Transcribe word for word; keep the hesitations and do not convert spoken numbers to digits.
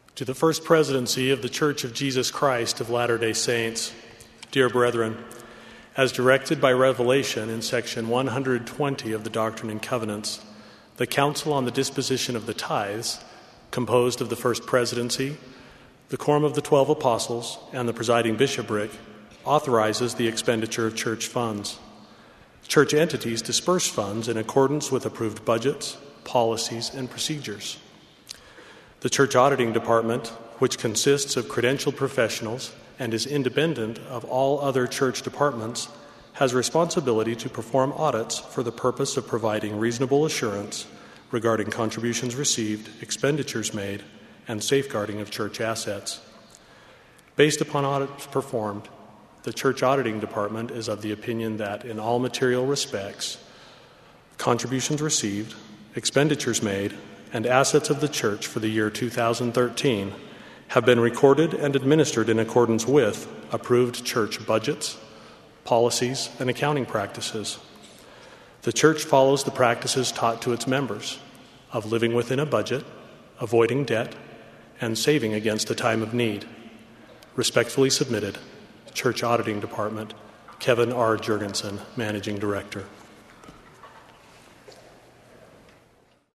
To the First Presidency of the Church of Jesus Christ of Latter-day Saints, dear brethren, as directed by revelation in section one hundred twenty of the Doctrine and Covenants, the Council on the Disposition of the Tithes, composed of the First Presidency, the Quorum of the Twelve Apostles, and the presiding bishopric, authorizes the expenditure of church funds. Church entities disperse funds in accordance with approved budgets, policies, and procedures. The Church Auditing Department, which consists of credentialed professionals and is independent of all other church departments, has responsibility to perform audits for the purpose of providing reasonable assurance regarding contributions received, expenditures made, and safeguarding of church assets. Based upon audits performed, the Church Auditing Department is of the opinion that in all material respects, contributions received, expenditures made, and assets of the church for the year two thousand thirteen have been recorded and administered in accordance with approved church budgets, policies, and accounting practices. The church follows the practices taught to its members of living within a budget, avoiding debt, and saving against a time of need. Respectfully submitted, Church Auditing Department, Kevin R. Jurgensen, Managing Director.